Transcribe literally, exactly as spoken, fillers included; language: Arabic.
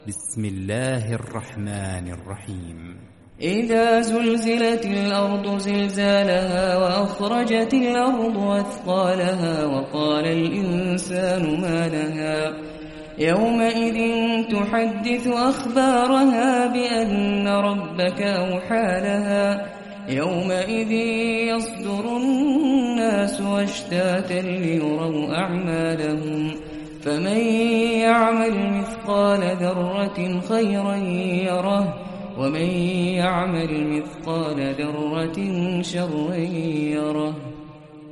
بسم الله الرحمن الرحيم إذا زلزلت الأرض زلزالها وأخرجت الأرض أثقالها وقال الإنسان ما لها يومئذ تحدث أخبارها بأن ربك أوحى لها يومئذ يصدر الناس أشتاتا ليروا أعمالهم فمن يعمل مثقال ذرة خيرا يره ومن يعمل مثقال ذرة شرا يره.